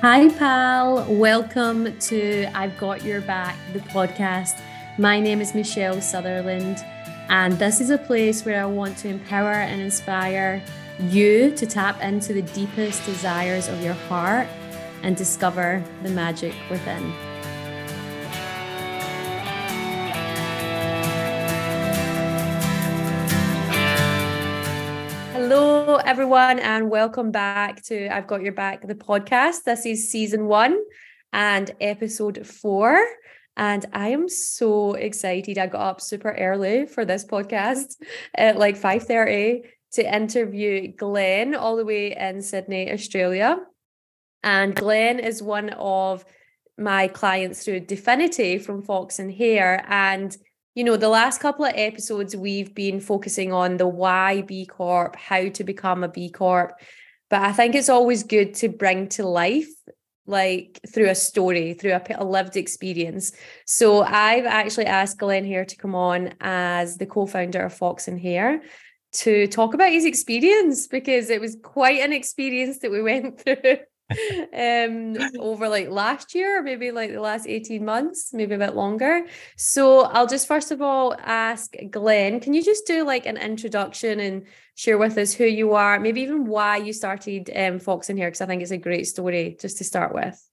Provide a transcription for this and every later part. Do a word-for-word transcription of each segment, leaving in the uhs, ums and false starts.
Hi, pal. Welcome to I've Got Your Back, the podcast. My name is Michelle Sutherland, and this is a place where I want to empower and inspire you to tap into the deepest desires of your heart and discover the magic within. Hello, everyone, and welcome back to I've Got Your Back, the podcast. This is season one and episode four. And I am so excited. I got up super early for this podcast at like five thirty to interview Glenn all the way in Sydney, Australia. And Glenn is one of my clients through Definity from Fox and Hare. And you know, the last couple of episodes, we've been focusing on the why B Corp, how to become a B Corp. But I think it's always good to bring to life, like through a story, through a, a lived experience. So I've actually asked Glenn here to come on as the co-founder of Fox and Hare to talk about his experience, because it was quite an experience that we went through um over like last year, maybe like the last eighteen months, maybe a bit longer. So I'll just first of all ask Glenn, can you just do like an introduction and share with us who you are, maybe even why you started um Fox and Hare, because I think it's a great story just to start with.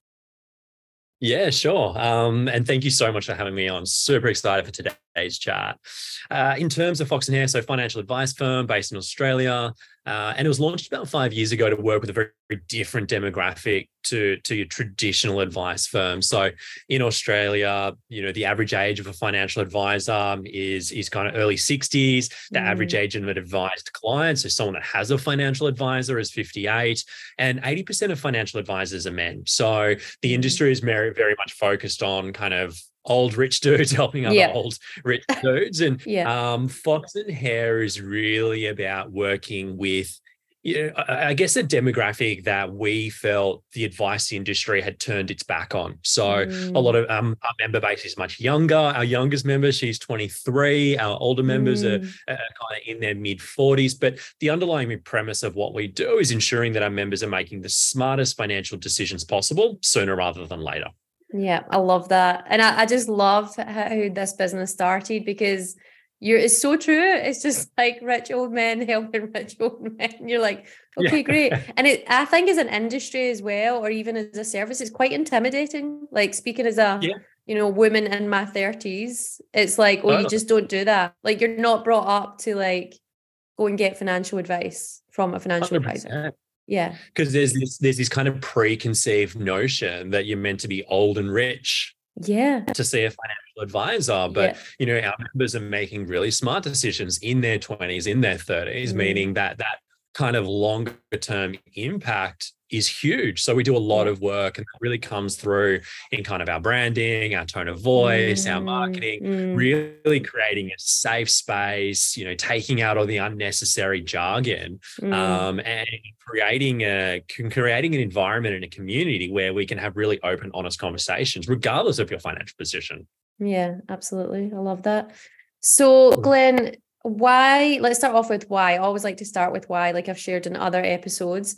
Yeah, sure. Um, and thank you so much for having me on. Super excited for today's chat. Uh, in terms of Fox and Hare, so financial advice firm based in Australia, uh, and it was launched about five years ago to work with a very, very different demographic to, to your traditional advice firm. So in Australia, you know, the average age of a financial advisor is, is kind of early sixties. The mm. average age of an advised client, so someone that has a financial advisor, is fifty-eight, and eighty percent of financial advisors are men. So the industry is very, very much focused on kind of old rich dudes helping other yeah. old rich dudes. And yeah. um, Fox and Hare is really about working with, you know, I guess a demographic that we felt the advice industry had turned its back on. So mm. a lot of um, our member base is much younger. Our youngest member, she's twenty-three. Our older members mm. are, are kind of in their mid forties. But the underlying premise of what we do is ensuring that our members are making the smartest financial decisions possible sooner rather than later. Yeah, I love that. And I, I just love how this business started, because you're it's so true. It's just like rich old men helping rich old men. You're like, okay, yeah. great. And it I think as an industry as well, or even as a service, it's quite intimidating. Like speaking as a yeah. you know, woman in my thirties, it's like, oh, oh, you just don't do that. Like you're not brought up to like go and get financial advice from a financial one hundred percent advisor. Yeah. Because there's this there's this kind of preconceived notion that you're meant to be old and rich yeah. to see a financial advisor. But, yeah. you know, our members are making really smart decisions in their twenties, in their thirties, mm. meaning that that kind of longer term impact is huge. So we do a lot yeah. of work, and that really comes through in kind of our branding, our tone of voice, mm. our marketing, mm. really creating a safe space, you know, taking out all the unnecessary jargon, mm. um, and creating a creating an environment and a community where we can have really open, honest conversations, regardless of your financial position. Yeah, absolutely. I love that. So, Glenn, why, let's start off with why. I always like to start with why, like I've shared in other episodes.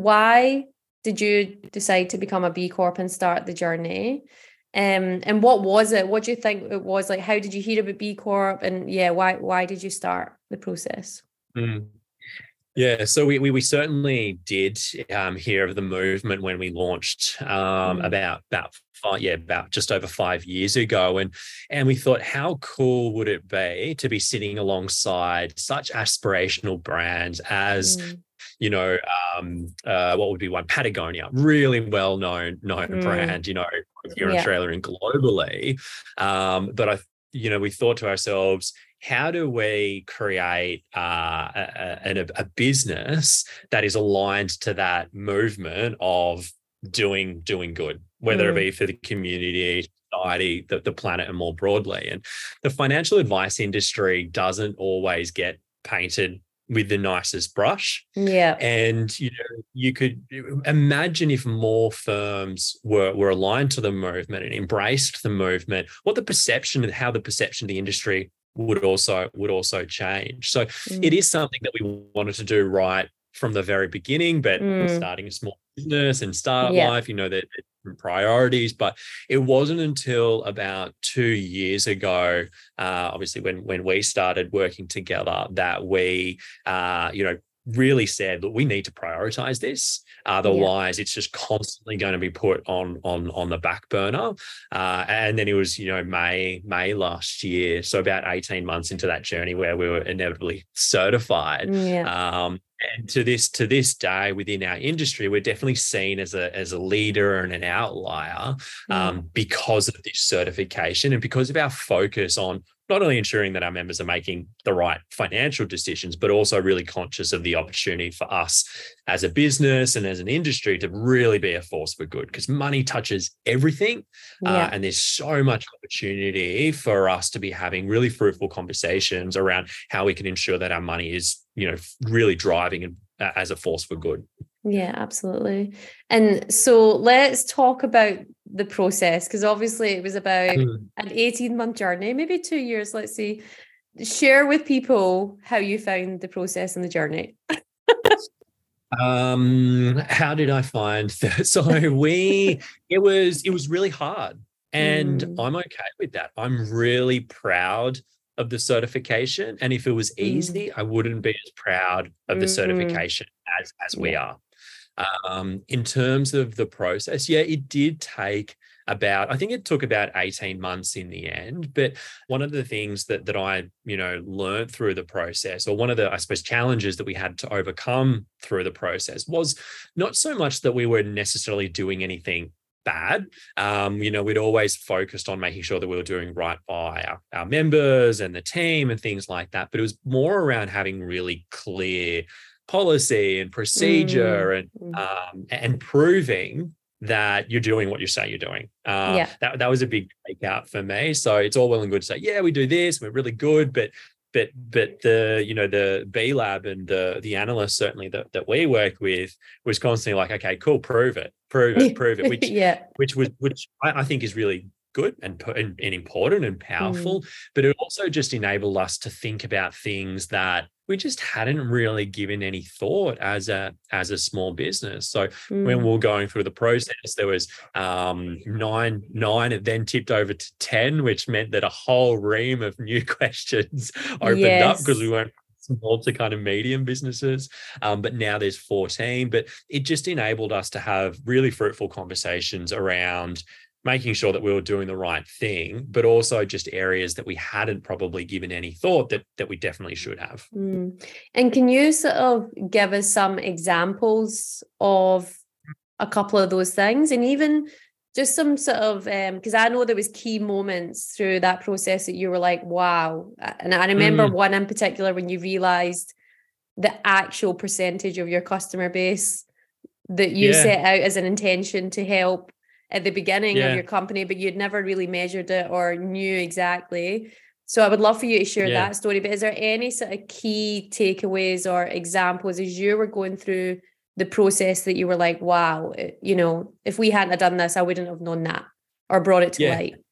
Why did you decide to become a B Corp and start the journey? Um, and what was it? What do you think it was? Like, how did you hear about B Corp? And yeah, why why did you start the process? Mm. Yeah, so we we, we certainly did um, hear of the movement when we launched um, mm. about about five, yeah about just over five years ago, and and we thought, how cool would it be to be sitting alongside such aspirational brands as mm. you know, um, uh, what would be one? Patagonia, really well known known mm. brand, you know, here in yeah. Australia and globally. Um, but I, you know, we thought to ourselves, how do we create uh, a, a, a business that is aligned to that movement of doing doing good, whether mm. it be for the community, society, the, the planet, and more broadly. And the financial advice industry doesn't always get painted with the nicest brush. Yeah. And, you know, you could imagine if more firms were, were aligned to the movement and embraced the movement, what the perception and how the perception of the industry would also would also change. So mm. it is something that we wanted to do right from the very beginning, but Mm. starting a small business and startup Yeah. life, you know, there are different priorities. But it wasn't until about two years ago, uh, obviously when when we started working together, that we, uh, you know, really said that we need to prioritize this. Otherwise, yeah. it's just constantly going to be put on on on the back burner. Uh, and then it was, you know, May May last year, so about eighteen months into that journey where we were inevitably certified. Yeah. Um, and to this to this day, within our industry, we're definitely seen as a as a leader and an outlier um, yeah. because of this certification and because of our focus on not only ensuring that our members are making the right financial decisions, but also really conscious of the opportunity for us as a business and as an industry to really be a force for good, because money touches everything. Yeah. Uh, and there's so much opportunity for us to be having really fruitful conversations around how we can ensure that our money is, you know, really driving and, uh, as a force for good. Yeah, absolutely. And so let's talk about the process, because obviously it was about mm. an eighteen month journey, maybe two years. Let's see. Share with people how you found the process and the journey. um, how did I find that? So we, it was, it was really hard, and mm. I'm okay with that. I'm really proud of the certification. And if it was easy, mm. I wouldn't be as proud of the mm. certification as, as yeah. we are. Um, in terms of the process, yeah, it did take about, I think it took about eighteen months in the end. But one of the things that that I, you know, learned through the process, or one of the, I suppose, challenges that we had to overcome through the process, was not so much that we were necessarily doing anything bad. Um, you know, we'd always focused on making sure that we were doing right by our, our members and the team and things like that. But it was more around having really clear policy and procedure mm. and um, and proving that you're doing what you say you're doing. Uh, yeah. that, that was a big takeout for me. So it's all well and good to say, yeah, we do this, we're really good, but but but the, you know, the B Lab and the the analysts certainly that, that we work with was constantly like, okay, cool, prove it, prove it, prove it, which yeah. which was which I, I think is really good and, and, and important and powerful, mm. but it also just enabled us to think about things that we just hadn't really given any thought as a as a small business. So mm. when we were going through the process, there was um, nine, nine, it then tipped over to ten, which meant that a whole ream of new questions opened yes. up, because we weren't small to kind of medium businesses. Um, but now there's fourteen. But it just enabled us to have really fruitful conversations around making sure that we were doing the right thing, but also just areas that we hadn't probably given any thought that that we definitely should have. Mm. And can you sort of give us some examples of a couple of those things, and even just some sort of, because um, I know there was key moments through that process that you were like, wow. And I remember mm. one in particular when you realized the actual percentage of your customer base that you yeah. set out as an intention to help at the beginning yeah. of your company, but you'd never really measured it or knew exactly. So I would love for you to share yeah. that story. But is there any sort of key takeaways or examples as you were going through the process that you were like, wow, you know, if we hadn't have done this, I wouldn't have known that or brought it to yeah. light?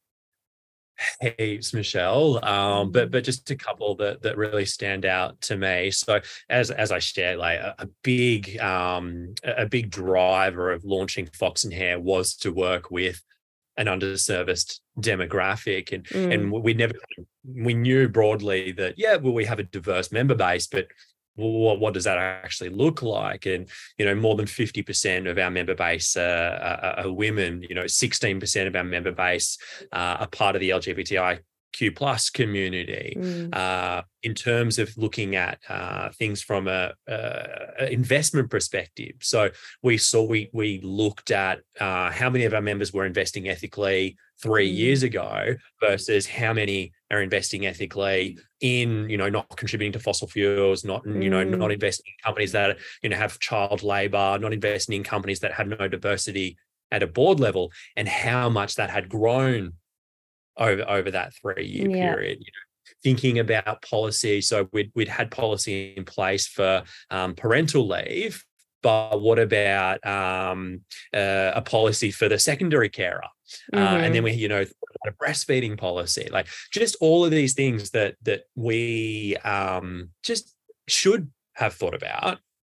Heaps, Michelle. Um, but but just a couple that that really stand out to me. So as as I shared, like a, a big um a big driver of launching Fox and Hare was to work with an underserviced demographic, and mm. and we never we knew broadly that yeah, well, we have a diverse member base, but what, what does that actually look like? And, you know, more than fifty percent of our member base uh, are, are women. You know, sixteen percent of our member base uh, are part of the L G B T I Q plus community. Mm. Uh, in terms of looking at uh, things from a, a investment perspective, so we saw we we looked at uh, how many of our members were investing ethically three mm. years ago versus how many are investing ethically in, you know, not contributing to fossil fuels, not, mm. you know, not investing in companies that, you know, have child labor, not investing in companies that had no diversity at a board level, and how much that had grown over, over that three-year yeah. period. You know, thinking about policy. So we'd, we'd had policy in place for um, parental leave, but what about um, uh, a policy for the secondary carer? Mm-hmm. Uh, and then we, you know, a breastfeeding policy, like just all of these things that that we um, just should have thought about,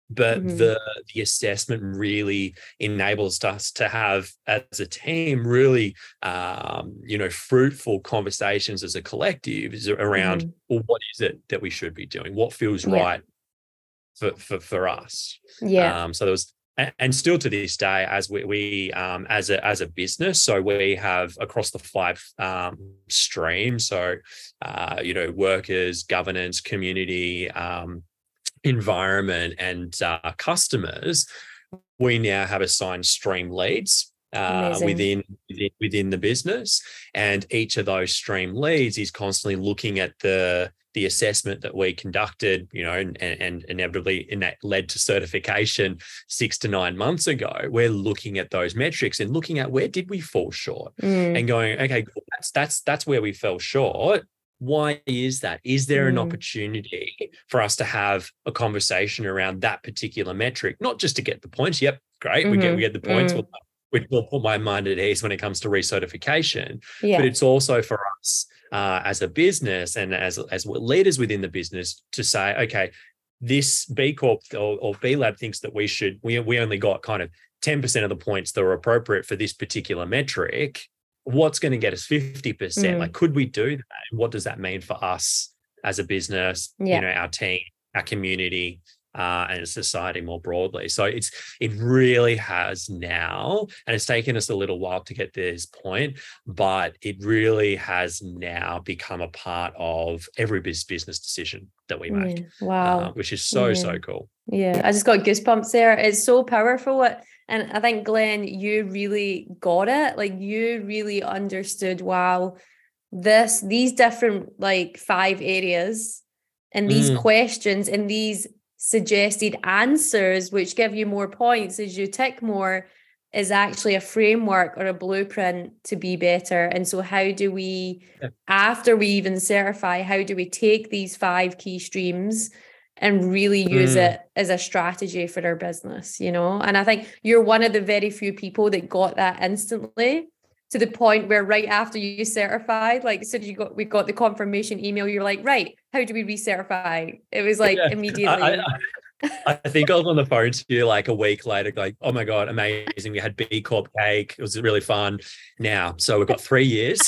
but Mm-hmm. the the assessment really enables us to have, as a team, really um, you know, fruitful conversations as a collective around, Mm-hmm. well, what is it that we should be doing? What feels Yeah. right for for, for us? Yeah. Um, so there was, and still to this day, as we, we um, as a as a business, so we have across the five um, streams. So uh, you know, workers, governance, community, um, environment, and uh, customers. We now have assigned stream leads uh, within, within within the business, and each of those stream leads is constantly looking at the the assessment that we conducted, you know, and, and inevitably in that led to certification six to nine months ago. We're looking at those metrics and looking at where did we fall short, mm. and going, okay, that's that's that's where we fell short. Why is that? Is there an mm. opportunity for us to have a conversation around that particular metric? Not just to get the points. Yep, great. Mm-hmm. We get we get the points. Mm. We'll, we'll put my mind at ease when it comes to recertification. Yeah. But it's also for us uh, as a business and as as leaders within the business to say, okay, this B Corp or, or B Lab thinks that we should. We we only got kind of ten percent of the points that are appropriate for this particular metric. What's going to get us fifty percent? Mm. Like, could we do that? And what does that mean for us as a business, yeah. you know, our team, our community, uh, and society more broadly? So it's it really has now, and it's taken us a little while to get to this point, but it really has now become a part of every business decision that we make. Yeah. Wow. Uh, which is so, yeah. so cool. Yeah, I just got goosebumps there. It's so powerful. And I think, Glenn, you really got it. Like, you really understood, wow, this, these different like five areas and these mm. questions and these suggested answers, which give you more points as you tick more, is actually a framework or a blueprint to be better. And so how do we, yeah. after we even certify, how do we take these five key streams and really use mm. it as a strategy for our business, you know? And I think you're one of the very few people that got that instantly, to the point where right after you certified, like, so you got, we got the confirmation email, you're like, right, how do we recertify? It was like yeah. immediately. I, I, I think I was on the phone to you like a week later, like, oh my God, amazing. We had B Corp cake. It was really fun. Now, so we've got three years.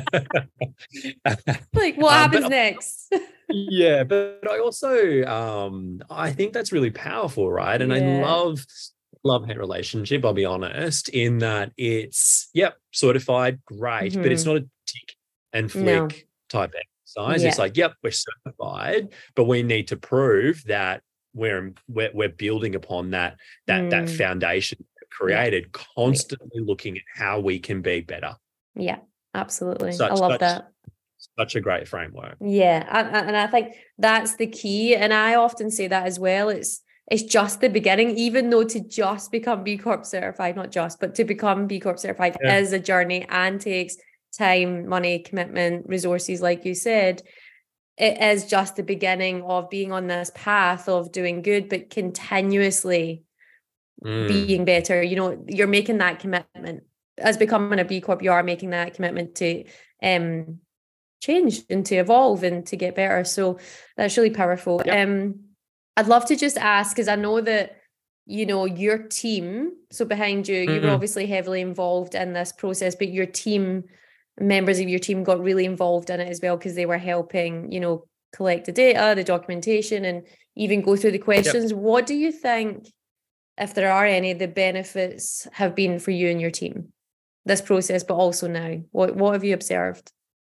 Like, what um, happens but, next? Yeah, but I also um I think that's really powerful, right? And yeah. I love love-hate relationship, I'll be honest, in that it's yep, certified, great, mm-hmm. but it's not a tick and flick no. type exercise. Yeah. It's like, yep, we're certified, but we need to prove that we're we're, we're building upon that that mm. that foundation created, yeah. constantly yeah. looking at how we can be better. Yeah, absolutely. Such, I love such, that. Such a great framework. Yeah, and, and I think that's the key. And I often say that as well. It's it's just the beginning, even though to just become B Corp certified, not just, but to become B Corp certified yeah. is a journey and takes time, money, commitment, resources, like you said. It is just the beginning of being on this path of doing good, but continuously mm. being better. You know, you're making that commitment. As becoming a B Corp, you are making that commitment to um change and to evolve and to get better. So that's really powerful. Yep. Um, I'd love to just ask, because I know that, you know, your team, so behind you, mm-hmm. you were obviously heavily involved in this process, but your team, members of your team got really involved in it as well, because they were helping, you know, collect the data, the documentation, and even go through the questions. Yep. What do you think, if there are any, the benefits have been for you and your team, this process, but also now? What, what have you observed?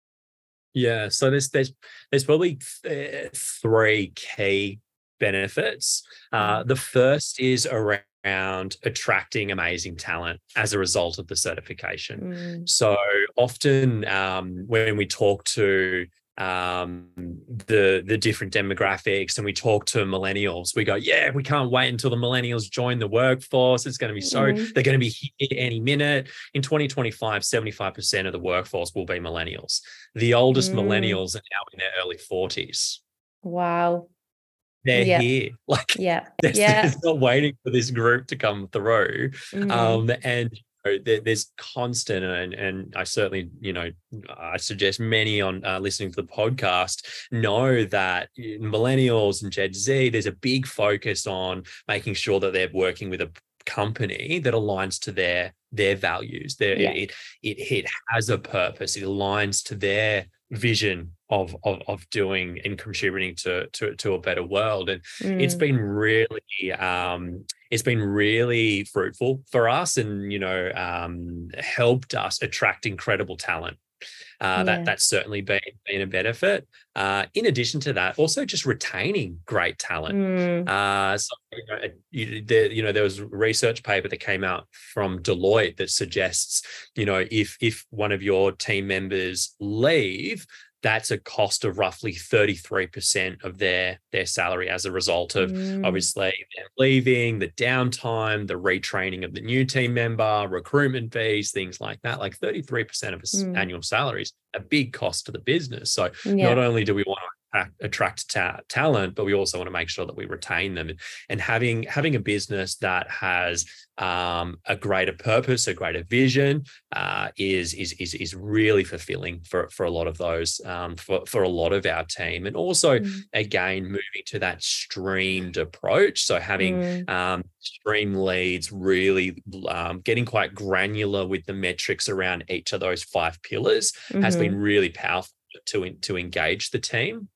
Yeah, so there's there's there's probably th- three key benefits. Uh, the first is around attracting amazing talent as a result of the certification. Mm. So often um, when we talk to um, the the different demographics and we talk to millennials, we go, yeah, we can't wait until the millennials join the workforce. It's going to be so, mm. they're going to be here any minute. In twenty twenty-five, seventy-five percent of the workforce will be millennials. The oldest mm. millennials are now in their early forties. Wow. They're yeah. here. Like, yeah. they're, yeah. they're not waiting for this group to come through. Mm. Um, and there, there's constant, and, and I certainly, you know, I suggest many on uh, listening to the podcast know that millennials and Gen Z, there's a big focus on making sure that they're working with a company that aligns to their their values. Their, Yeah. it, it it has a purpose. It aligns to their vision of of, of doing and contributing to, to to a better world. And Mm. it's been really um it's been really fruitful for us, and you know um helped us attract incredible talent. Uh, Yeah. that that's certainly been, been a benefit. Uh, in addition to that, also just retaining great talent. Mm. Uh, so, you know, you, there, you know, there was a research paper that came out from Deloitte that suggests, you know, if if one of your team members leave, that's a cost of roughly thirty-three percent of their their salary as a result of Mm. obviously them leaving, the downtime, the retraining of the new team member, recruitment fees, things like that. Like thirty-three percent of his Mm. annual salaries, a big cost to the business. So Yeah. not only do we want to attract, attract ta- talent, but we also want to make sure that we retain them. And, and having having a business that has um, a greater purpose, a greater vision, uh, is is is is really fulfilling for for a lot of those, um, for for a lot of our team. And also, Mm. again, moving to that streamed approach. So having Mm. um, stream leads, really um, getting quite granular with the metrics around each of those five pillars Mm-hmm. has been really powerful to to engage the team.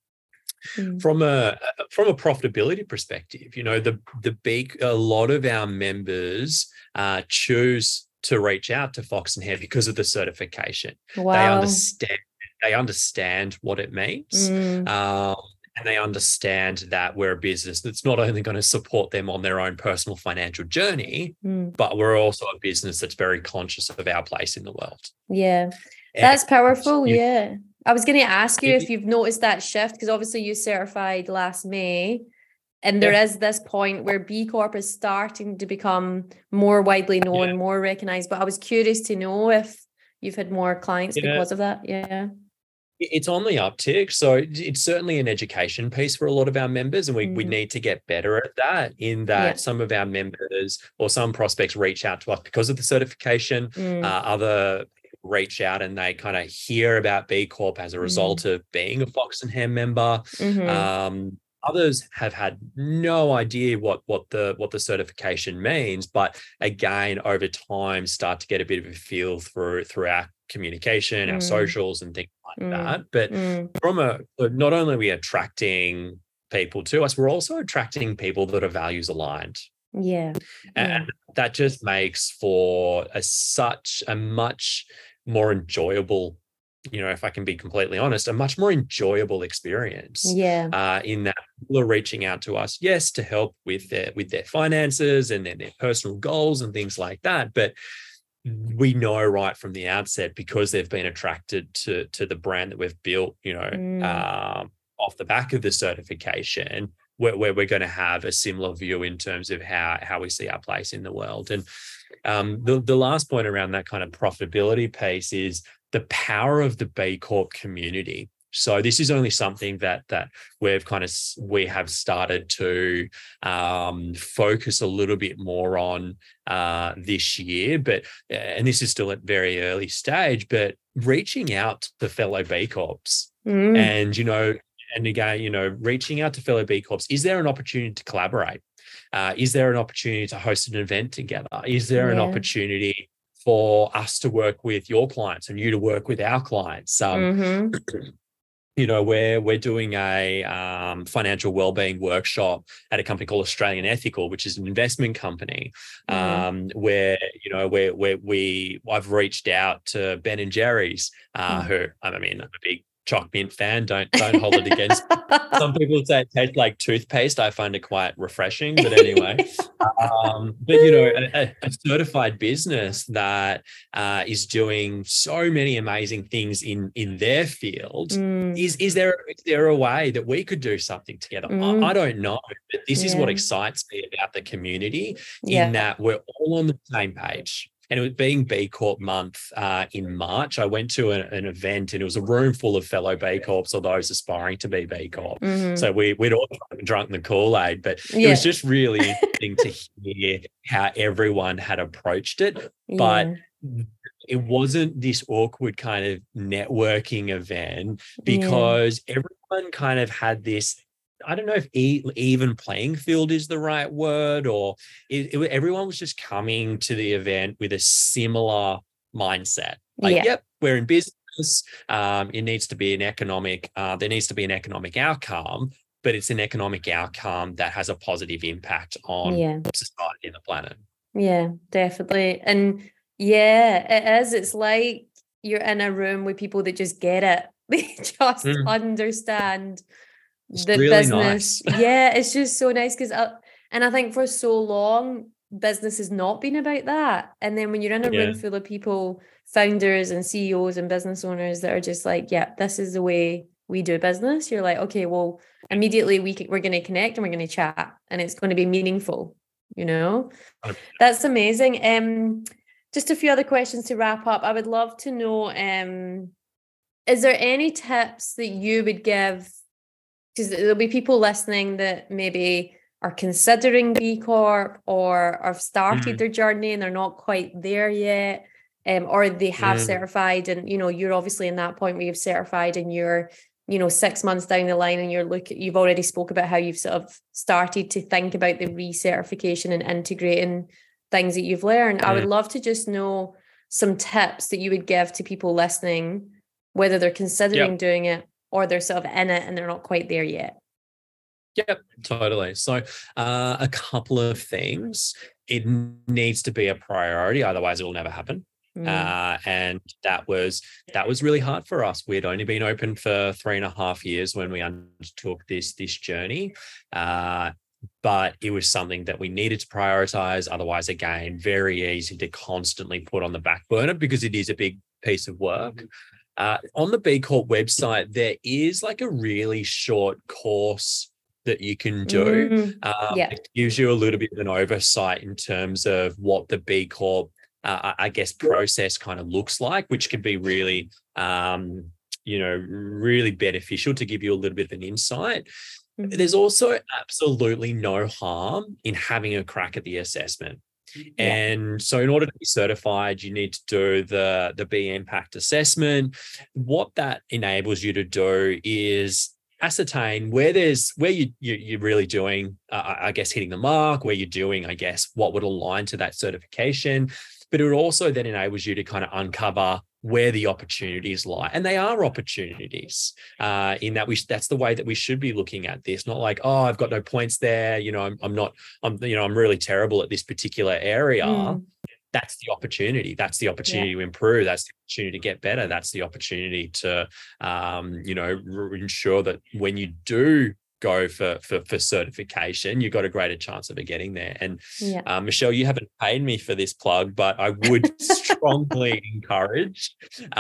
Mm. From a from a profitability perspective, you know, the the big a lot of our members uh, choose to reach out to Fox and Hare because of the certification. Wow. They understand they understand what it means. Mm. Um, and they understand that we're a business that's not only going to support them on their own personal financial journey, Mm. but we're also a business that's very conscious of our place in the world. Yeah. And That's powerful. you- Yeah. I was going to ask you It- if you've noticed that shift, because obviously you certified last May, and there Yeah. is this point where B Corp is starting to become more widely known, Yeah. more recognized. But I was curious to know if you've had more clients Yeah. because of that. Yeah. It's on the uptick. So it's certainly an education piece for a lot of our members, and we, we Mhm. need to get better at that, in that Yeah. some of our members or some prospects reach out to us because of the certification. Mm. Uh, other reach out and they kind of hear about B Corp as a result of being a Fox and Hare member. Mhm. Um, others have had no idea what what the what the certification means, but again, over time, start to get a bit of a feel through through our communication, our Mm. socials, and things like Mm. that. But Mm. from a not only are we attracting people to us, we're also attracting people that are values aligned. Yeah. Yeah. And that just makes for a such a much more enjoyable, you know, if I can be completely honest, a much more enjoyable experience. Yeah. Uh, in that people are reaching out to us, yes, to help with their with their finances and their, their personal goals and things like that. But we know right from the outset, because they've been attracted to to the brand that we've built, you know, Mm. um, off the back of the certification, where, where we're going to have a similar view in terms of how how we see our place in the world. And um, the the last point around that kind of profitability piece is the power of the B Corp community. So this is only something that that we've kind of we have started to um, focus a little bit more on uh, this year, but and this is still at very early stage. But reaching out to fellow B Corps, Mm. and you know, and again, you know, reaching out to fellow B Corps, is there an opportunity to collaborate? Uh, is there an opportunity to host an event together? Is there an Yeah. opportunity for us to work with your clients and you to work with our clients? Um, Mhm. you know, we're we're doing a um, financial wellbeing workshop at a company called Australian Ethical, which is an investment company, Mhm. um, where you know where where we I've reached out to Ben and Jerry's, uh, Mm. who I mean, I'm a big Choc Mint fan. Don't don't hold it against. Some people say it tastes like toothpaste. I find it quite refreshing, but anyway. Um, but you know, a, a certified business that uh, is doing so many amazing things in in their field. Mm. Is is there is there a way that we could do something together? Mm. I, I don't know, but this is what Yeah. excites me about the community, Yeah. in that we're all on the same page. and it was being B Corp month uh, in March. I went to an, an event, and it was a room full of fellow B Corps or those aspiring to be B Corp. Mm-hmm. So we, we'd all drunk the Kool-Aid, but yeah. it was just really interesting to hear how everyone had approached it. But yeah. it wasn't this awkward kind of networking event, because yeah. everyone kind of had this, I don't know if e- even playing field is the right word, or it, it, everyone was just coming to the event with a similar mindset. Like, yeah. yep, we're in business. Um, it needs to be an economic, uh, there needs to be an economic outcome, but it's an economic outcome that has a positive impact on yeah. society and the planet. Yeah, definitely. And yeah, it is. It's like you're in a room with people that just get it. They just mm. understand it's the really business. Nice. Yeah, it's just so nice because, uh, and I think for so long, business has not been about that. And then when you're in a yeah. room full of people, founders and C E Os and business owners that are just like, yeah, this is the way we do business. You're like, okay, well, immediately we can, we're going to connect and we're going to chat, and it's going to be meaningful. You know, that's amazing. Um, just a few other questions to wrap up. I would love to know, um, is there any tips that you would give? Because there'll be people listening that maybe are considering B Corp or have started mm. their journey and they're not quite there yet, um, or they have mm. certified, and you know, you're obviously in that point where you've certified and you're, you know, six months down the line and you're looking, you've already spoke about how you've sort of started to think about the recertification and integrating things that you've learned. Mm. I would love to just know some tips that you would give to people listening, whether they're considering yep. doing it or they're sort of in it and they're not quite there yet. Yep, totally. So uh, a couple of things. It needs to be a priority, otherwise it will never happen. Mm. Uh, and that was that was really hard for us. We'd only been open for three and a half years when we undertook this this journey, uh, but it was something that we needed to prioritize. Otherwise, again, very easy to constantly put on the back burner because it is a big piece of work. Uh, on the B Corp website, there is like a really short course that you can do. Mm, um, yeah. It gives you a little bit of an oversight in terms of what the B Corp Uh, I guess process kind of looks like, which can be really, um, you know, really beneficial to give you a little bit of an insight. Mm-hmm. There's also absolutely no harm in having a crack at the assessment. Yeah. And so in order to be certified, you need to do the, the B Impact assessment. What that enables you to do is ascertain where there's where you, you you're really doing, uh, I guess, hitting the mark, where you're doing, I guess, what would align to that certification. But it also then enables you to kind of uncover where the opportunities lie. And they are opportunities uh, in that we, that's the way that we should be looking at this. Not like, oh, I've got no points there. You know, I'm, I'm not, I'm, you know, I'm really terrible at this particular area. Mm. That's the opportunity. That's the opportunity yeah. to improve. That's the opportunity to get better. That's the opportunity to, um, you know, r- ensure that when you do go for, for for certification, you've got a greater chance of it getting there. And yeah. uh, Michelle, you haven't paid me for this plug, but I would strongly encourage,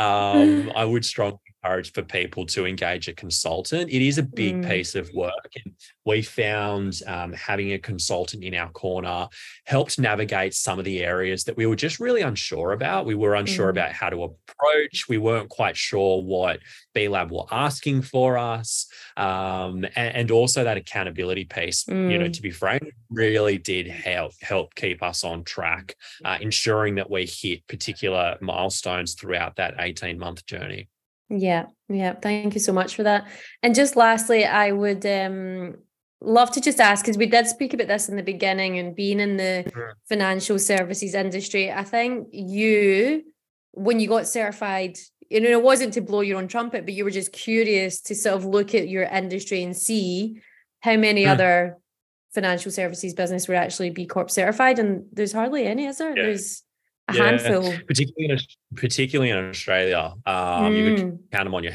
um, I would strongly encourage for people to engage a consultant. It is a big mm. piece of work. And we found um, having a consultant in our corner helped navigate some of the areas that we were just really unsure about. We were unsure mm. about how to approach. We weren't quite sure what B Lab were asking for us. Um, and, and also that accountability piece, mm. you know, to be frank, really did help, help keep us on track, uh, ensuring that we hit particular milestones throughout that eighteen-month journey. Yeah, yeah. Thank you so much for that. And just lastly, I would um, love to just ask, because we did speak about this in the beginning and being in the mm. financial services industry, I think you, when you got certified, you know, it wasn't to blow your own trumpet, but you were just curious to sort of look at your industry and see how many mm. other financial services business were actually B Corp certified. And there's hardly any, is there? Yeah. There's a yeah. handful. Particularly in, particularly in Australia, um, mm. you could count them on your hand.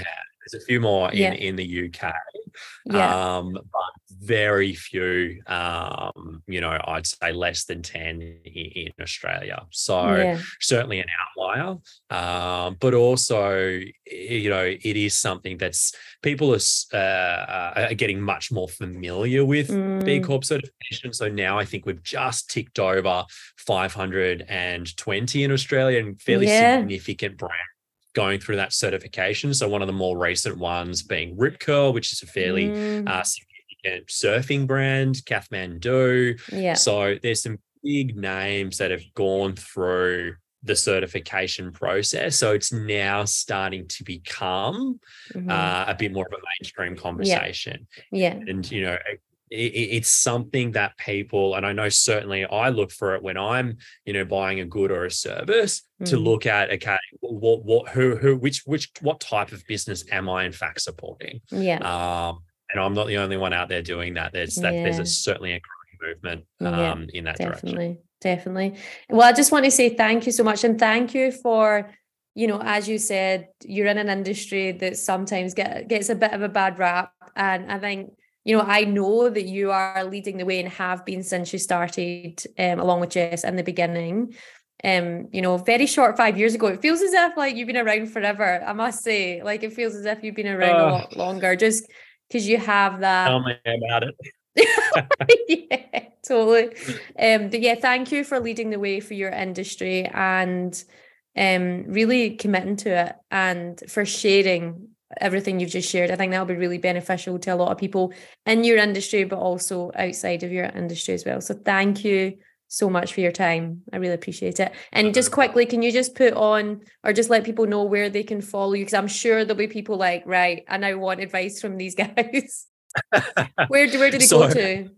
There's a few more in, yeah. in the U K, yeah. um, but very few, um, you know, I'd say less than ten in, in Australia. So yeah. certainly an outlier, um, but also, you know, it is something that's people are, uh, are getting much more familiar with Mm. B Corp certification. So now I think we've just ticked over five hundred twenty in Australia, and fairly yeah. significant brand going through that certification. So one of the more recent ones being Rip Curl, which is a fairly mm. uh, significant surfing brand, Kathmandu. yeah. So there's some big names that have gone through the certification process. So it's now starting to become mm-hmm. uh, a bit more of a mainstream conversation. Yeah. yeah. And, you know, it, it's something that people, and I know certainly I look for it when I'm, you know, buying a good or a service, mm. to look at, okay, what, what, who, who, which, which, what type of business am I in fact supporting? Yeah. Um, and I'm not the only one out there doing that. There's that. Yeah. There's a, certainly a growing movement um, yeah, in that definitely, direction. Definitely. Well, I just want to say thank you so much, and thank you for, you know, as you said, you're in an industry that sometimes get, gets a bit of a bad rap, and I think, you know, I know that you are leading the way and have been since you started, um, along with Jess in the beginning. Um, you know, very short five years ago. It feels as if like you've been around forever. I must say, like it feels as if you've been around uh, a lot longer, just because you have that. Tell me about it. yeah, totally. Um, but yeah, thank you for leading the way for your industry and um, really committing to it, and for sharing everything you've just shared. I think that'll be really beneficial to a lot of people in your industry, but also outside of your industry as well. So thank you so much for your time. I really appreciate it. And just quickly, can you just put on, or just let people know where they can follow you? Because I'm sure there'll be people like, right, I now want advice from these guys. where do where do they so, go to?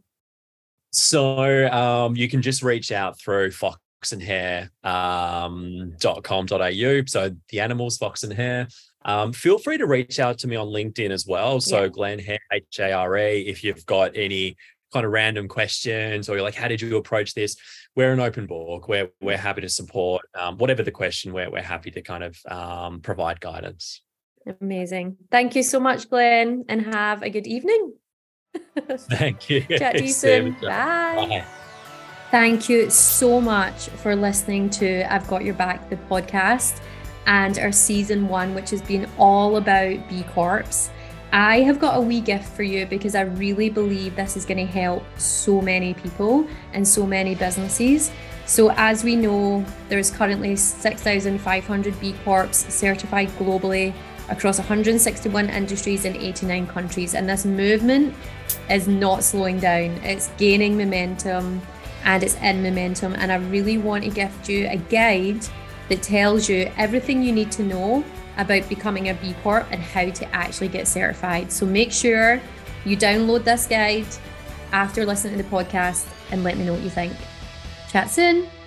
So um, you can just reach out through fox and hair dot com dot a u. So the animals, Fox and Hair. Um, feel free to reach out to me on LinkedIn as well. So yeah. Glenn Hare, H A R E, if you've got any kind of random questions, or you're like, how did you approach this? We're an open book. We're, we're happy to support um, whatever the question, we're, we're happy to kind of um, provide guidance. Amazing. Thank you so much, Glenn, and have a good evening. Thank you. Chat to you soon. Bye. Bye. Thank you so much for listening to I've Got Your Back, the podcast, and our season one, which has been all about B Corps. I have got a wee gift for you because I really believe this is going to help so many people and so many businesses. So as we know, there's currently six thousand five hundred B Corps certified globally across one hundred sixty-one industries in eighty-nine countries. And this movement is not slowing down. It's gaining momentum and it's in momentum. And I really want to gift you a guide that tells you everything you need to know about becoming a B Corp and how to actually get certified. So make sure you download this guide after listening to the podcast and let me know what you think. Chat soon.